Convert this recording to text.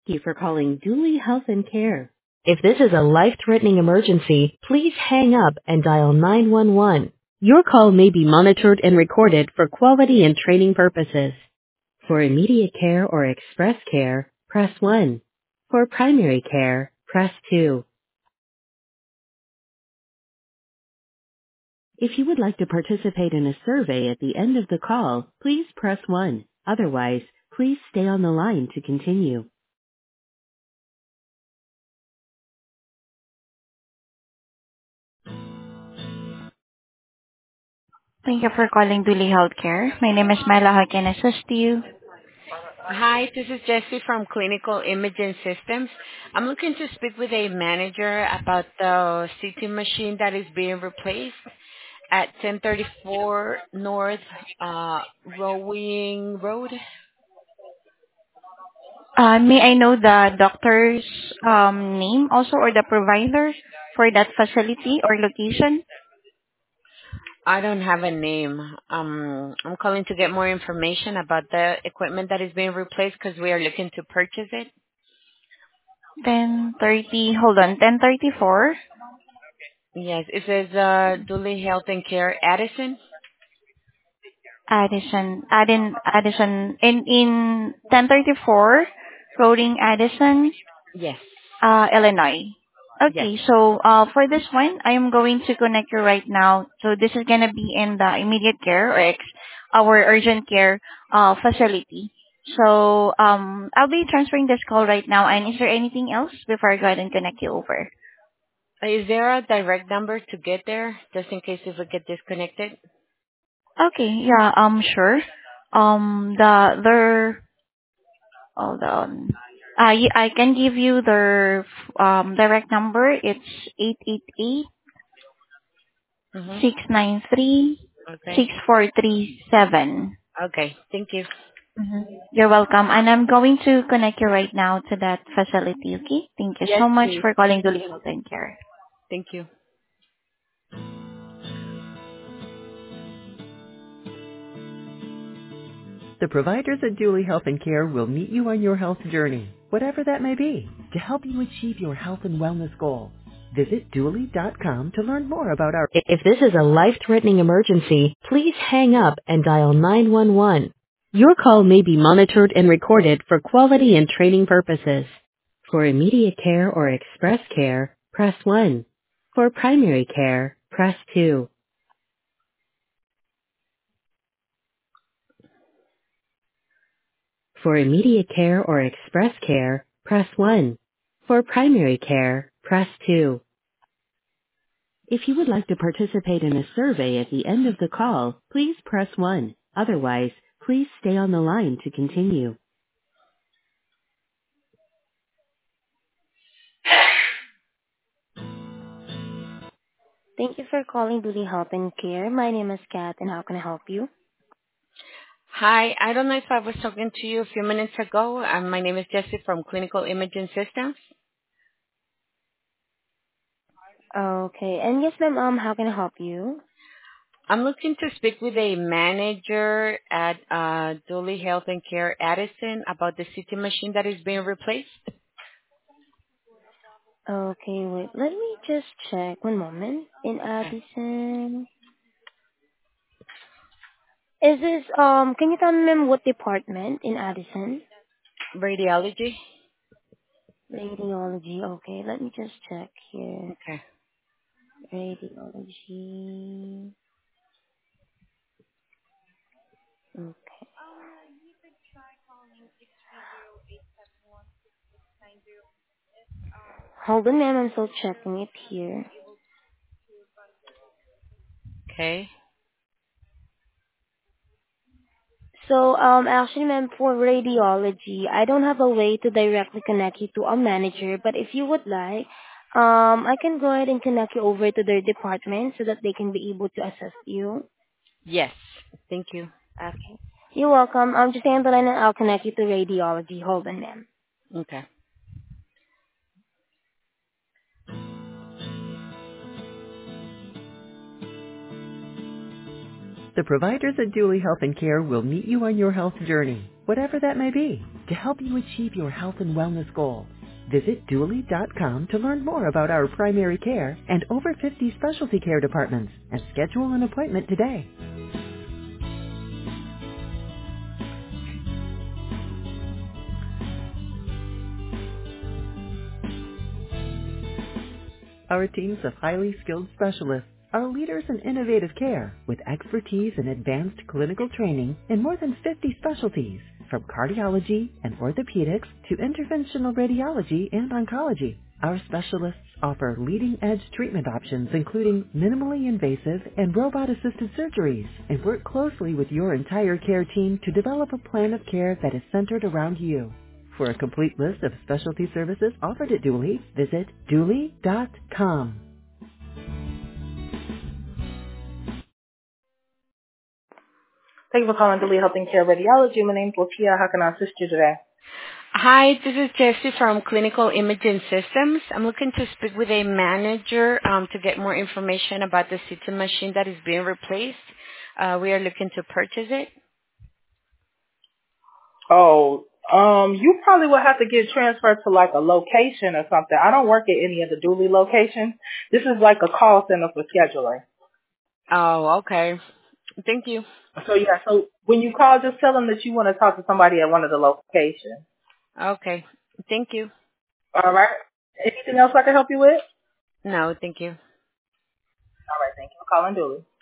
Thank you for calling Dooley Health and Care. If this is a life-threatening emergency, please hang up and dial 911. Your call may be monitored and recorded for quality and training purposes. For immediate care or express care, press 1. For primary care, press 2. If you would like to participate in a survey at the end of the call, please press 1. Otherwise, please stay on the line to continue. Thank you for calling Dooley Healthcare. My name is Myla. How can I assist you? Hi, this is Jessie from Clinical Imaging Systems. I'm looking to speak with a manager about the CT machine that is being replaced at 1034 North Rowing Road. May I know the doctor's name also or the provider for that facility or location? I don't have a name. I'm calling to get more information about the equipment that is being replaced because we are looking to purchase it. 10:30. Hold on. 10:34. Yes, it says Dooley Health and Care Addison. Addison in 1034 Roding Addison, Yes, Illinois. yes. Okay, so for this one, I am going to connect you right now. So this is gonna be in the immediate care or our urgent care facility. So I'll be transferring this call right now. And is there anything else before I go ahead and connect you over? Is there a direct number to get there, just in case if we get disconnected? Okay, yeah, sure. The hold on. I can give you their direct number. It's 888 Mm-hmm. 693 Okay. 6437. Okay. Thank you. You're welcome. And I'm going to connect you right now to that facility, okay? Thank you Yes, so much please. for calling Duli Health and Care. Thank you. The providers at Dooley Health and Care will meet you on your health journey, whatever that may be, to help you achieve your health and wellness goals. Visit Dooley.com to learn more about our... If this is a life-threatening emergency, please hang up and dial 911. Your call may be monitored and recorded for quality and training purposes. For immediate care or express care, press 1. For primary care, press 2. For immediate care or express care, press 1. For primary care, press 2. If you would like to participate in a survey at the end of the call, please press 1. Otherwise, please stay on the line to continue. Thank you for calling Dooley Health and Care. My name is Kat, and how can I help you? Hi. I don't know if I was talking to you a few minutes ago. My name is Jessie from Clinical Imaging Systems. Okay, and yes, ma'am, how can I help you? I'm looking to speak with a manager at Dooley Health and Care Addison about the CT machine that is being replaced. Okay, wait, let me just check. One moment. In Okay. Addison. Is this, can you tell me, ma'am, what department in Addison? Radiology. Radiology. Okay, let me just check here. Okay. Radiology. Okay. Hold on, ma'am. I'm still checking it here. Okay. So, actually, ma'am, for radiology, I don't have a way to directly connect you to a manager, but if you would like, I can go ahead and connect you over to their department so that they can be able to assist you. Yes. Thank you. Okay. You're welcome. Just stay on the line and I'll connect you to radiology. Hold on, ma'am. Okay. The providers at Dooley Health and Care will meet you on your health journey, whatever that may be, to help you achieve your health and wellness goals. Visit Dually.com to learn more about our primary care and over 50 specialty care departments and schedule an appointment today. Our teams of highly skilled specialists are leaders in innovative care with expertise in advanced clinical training in more than 50 specialties, from cardiology and orthopedics to interventional radiology and oncology. Our specialists offer leading-edge treatment options including minimally invasive and robot-assisted surgeries and work closely with your entire care team to develop a plan of care that is centered around you. For a complete list of specialty services offered at Dually, visit Dually.com. Thank you for calling Dually Health and Care Radiology. My name is Latia. How can I assist you today? Hi, this is Jessie from Clinical Imaging Systems. I'm looking to speak with a manager to get more information about the CT machine that is being replaced. We are looking to purchase it. You probably will have to get transferred to like a location or something. I don't work at any of the Dually locations. This is like a call center for scheduling. Oh, okay. Thank you. So when you call, just tell them that you want to talk to somebody at one of the locations. Okay. Thank you. All right. Anything else I can help you with? No, thank you. All right. Thank you for calling Dually.